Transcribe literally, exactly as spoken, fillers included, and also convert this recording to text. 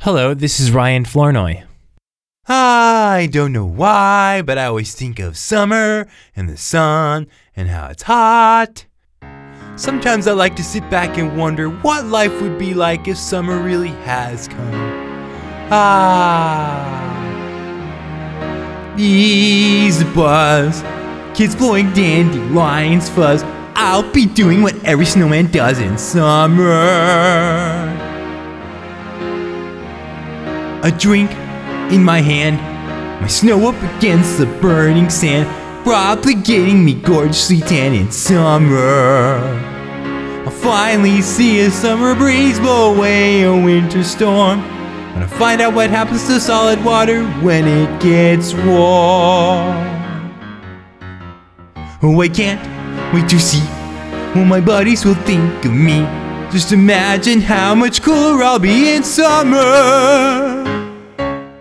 Hello, this is Ryan Flournoy. I don't know why, but I always think of summer and the sun and how it's hot. Sometimes I like to sit back and wonder what life would be like if summer really has come. Ah, ease the buzz, kids blowing dandelions fuzz. I'll be doing what every snowman does in summer. A drink in my hand, my snow up against the burning sand, probably getting me gorgeously tan in summer. I'll finally see a summer breeze blow away a winter storm, and I'll find out what happens to solid water when it gets warm. Oh, I can't wait to see what my buddies will think of me. Just imagine how much cooler I'll be in summer.